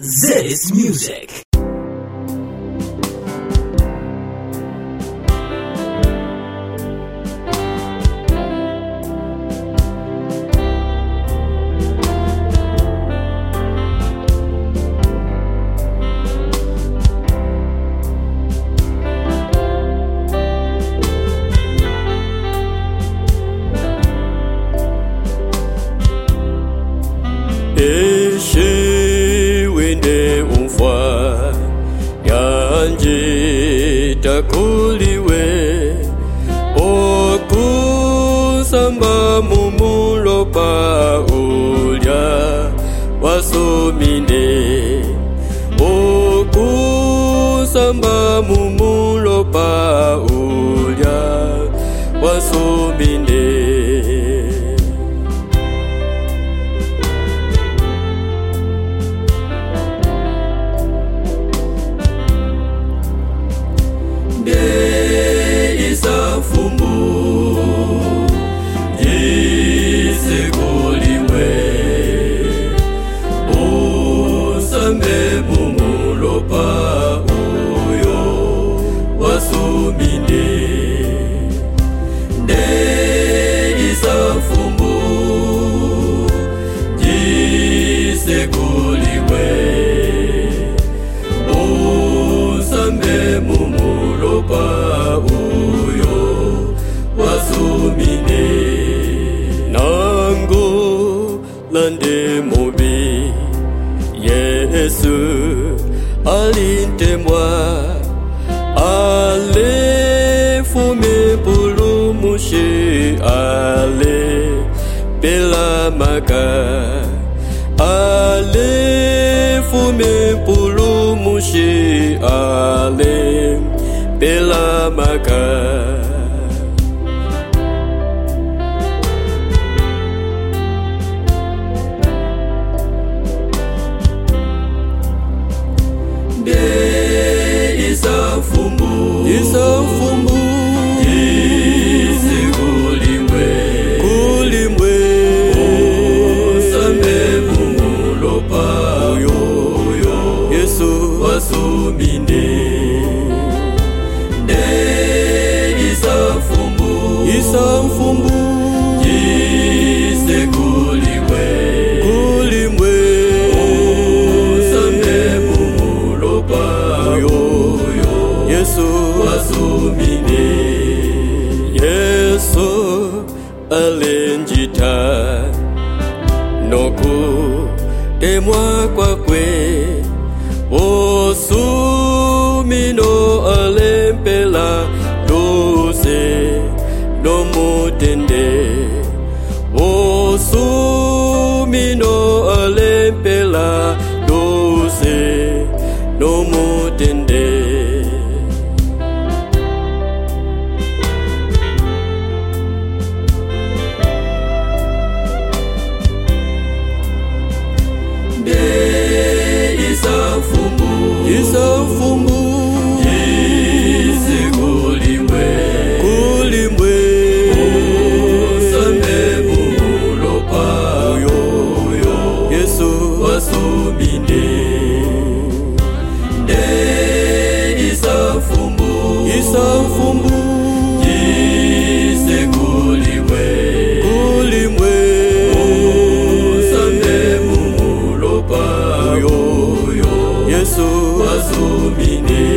This music. Takuliwe okusamba mumulo pa ulya wasomine okusamba mumulo pa ulya wasomine Lande mobi Yesu alinte-moi ale fume pulu mushi ale pela maka ale fume pulu mushi ale pela maka Isafumbu Isekulimwe Kulimwe Osambe mumulopa Uyo Yesu wasumine De Isafumbu Isafumbu Isekulimwe Kulimwe Osambe mumulopa Uyo Yesu wasumine Yesu alenjita noku temwa kwa kwe osumino alempela dose no mutende osumino alempela dose no mutende Isafumbu Isekulimwe Kulimwe Osambe mumulopa Uyo Yesu wasumine De Isafumbu Isafumbu Isekulimwe Kulimwe Osambe mumulopa Uyo Yesu wasumine